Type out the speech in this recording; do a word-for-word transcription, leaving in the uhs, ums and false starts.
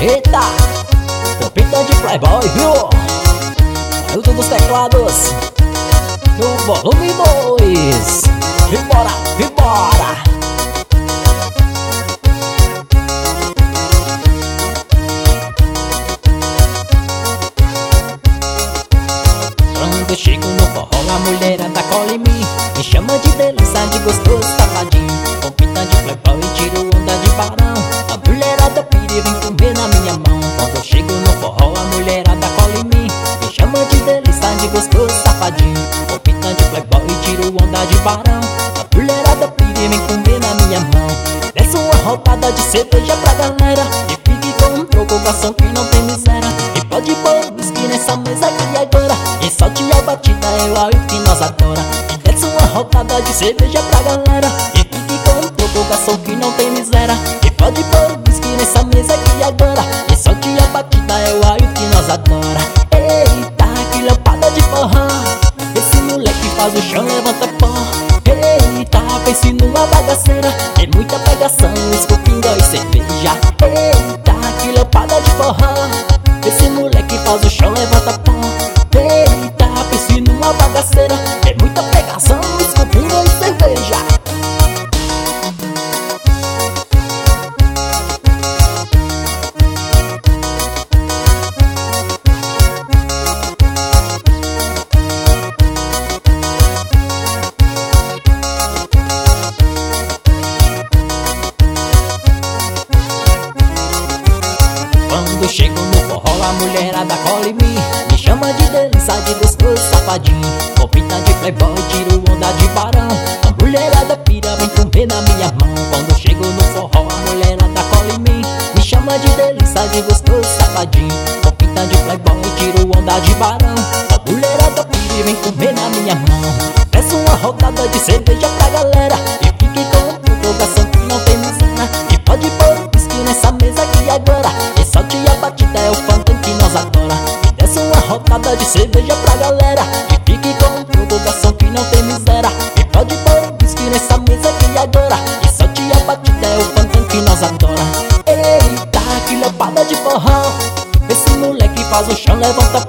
Eita, Compita de Playboy, viu? Ailton dos teclados no volume dois. Vambora, vambora. Quando eu chego no forró, a mulherada cola em mim, me chama de delícia, de gostoso, safadinho. Compita de Playboy, tiro onda de barão. A mulherada pira e vem comer na minha mão. Quando eu chego no forró, a mulherada cola em mim, me chama de delícia, de gostoso, safadinho. Compita de Playboy, tiro onda de barão. A mulherada pira e vem comer na minha mão. Desce uma rodada de cerveja pra galera, e fique com um troco, garçom, que não tem miséria. E pode pôr whisky nessa mesa aqui agora, e solte a batida, é o Ailton que nós adora. E desce uma rodada de cerveja pra galera, e fique com um troco, garçom, que não tem miséria. E pode pôr whisky nessa mesa aqui agora, e solte a batida, é o Ailton que nós adora. Eita, que lampada de forró, esse moleque faz o chão, levanta pó. Eita, pense numa bagaceira, tem muita pegação, escopinga e cerveja. Eita, que lampada de forró, esse moleque faz o chão, levanta pó. Eita, pense numa bagaceira, tem muita pegação, escopinga e cerveja. Quando eu chego no forró, a mulherada cola em mim, me chama de delícia, de gostoso, safadinho. Compita de Playboy, tiro onda de barão. A mulherada pira, vem comer na minha mão. Quando eu chego no forró, a mulherada cola em mim, me chama de delícia, de gostoso, safadinho. Compita de Playboy, tiro onda de barão. A mulherada pira e vem comer na minha mão. Desce uma rodada de cerveja pra galera, e fique com um trocação que não tem miséria. E pode pôr whisky nessa mesa aqui agora, e solte a batida, é o funk que nós adora. E desce uma rodada de cerveja pra galera, e fique com um trocação que não tem miséria. E pode pôr whisky nessa mesa aqui agora, e solte a batida, é o funk que nós adora. Eita, que lampada de forró, esse moleque faz o chão, levanta